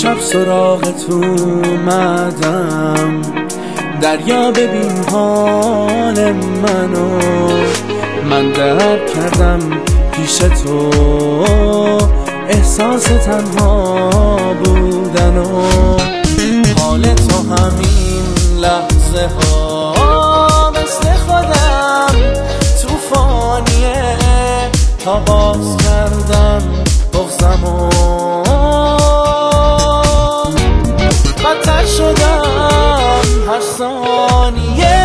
شب سراغت اومدم، دریا ببین حال منو، من درک کردم پیش تو احساس تنها بودنو. حال تو همین لحظه ها مثل خودم توفانیه، تا باز کردم بغضمو، بدتر شدم هر ثانیه.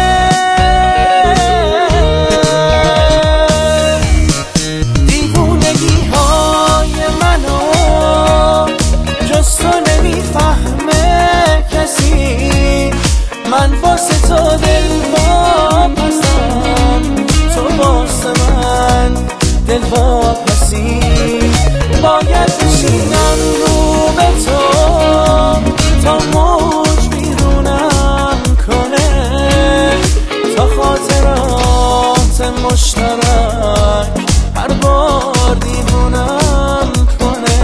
دیوونگی های منو جز تو نمیفهمه کسی، من واسه تو دل واپسم، تو واسه من دل واپسی. باید بشینم رو به تو تا موج بیرونم کنه، تا خاطرات مشترک هر بار دیوونم کنه.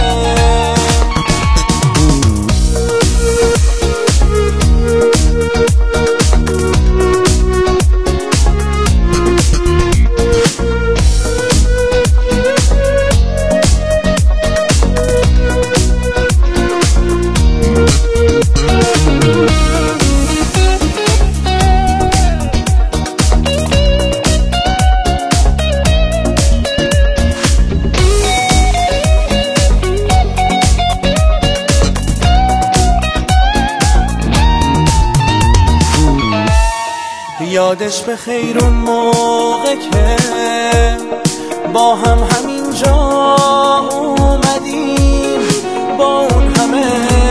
یادش به خیر اون موقع که با هم همینجا اومدیم، با اون همه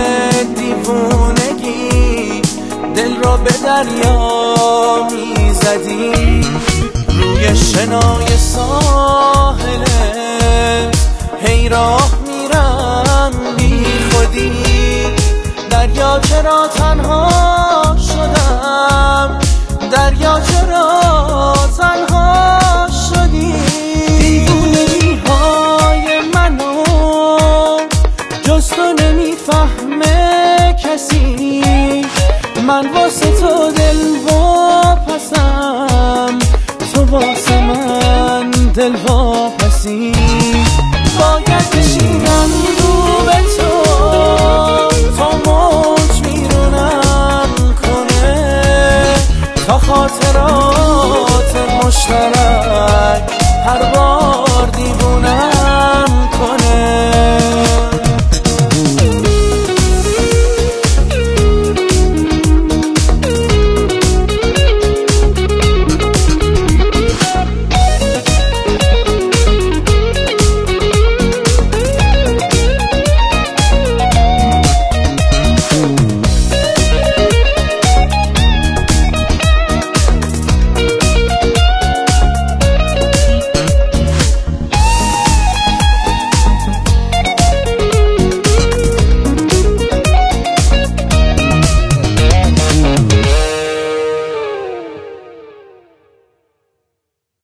دیوونگی دل را به دریا میزدیم. روی شنای ساحله هی راه میرم بی خودی، دریا چرا تنها شدم، دریا چرا تنها شدی. دیوونگی های منو جز تو نمیفهمه کسی، من واسه تو دل واپسم، تو واسه من دل واپسی. باید بشینم رو به تو تا موج میرونم کنه، تا خاطرات مشترک هر بار دیوونم